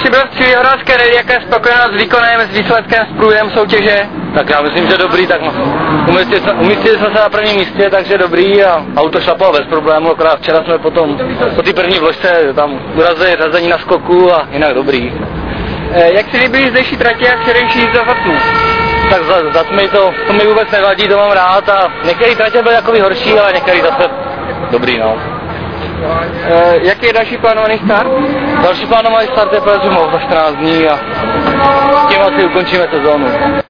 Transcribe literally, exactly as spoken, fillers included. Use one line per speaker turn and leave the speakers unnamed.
přibyl v Cílihorské rally, jaká je spokojenost s výkonem, s výsledkem, s průběhem soutěže?
Tak já myslím, že dobrý, tak umístili jsme, umístili jsme se na prvním místě, takže dobrý a auto šlapalo bez problému, akorát včera jsme potom po té první vložce tam urazili řazení na skoku a jinak dobrý.
E, jak si líbí zdejší tratě a včerejší jízda za tmu?
Tak za, za tmy to, to mi vůbec nevadí, to mám rád a některé tratě byly takový horší, ale některé zase dobrý, no.
E, jaký je další plánovaný start?
Další plánovaný start je Pelzumov za čtrnáct dní a tím asi ukončíme sezónu.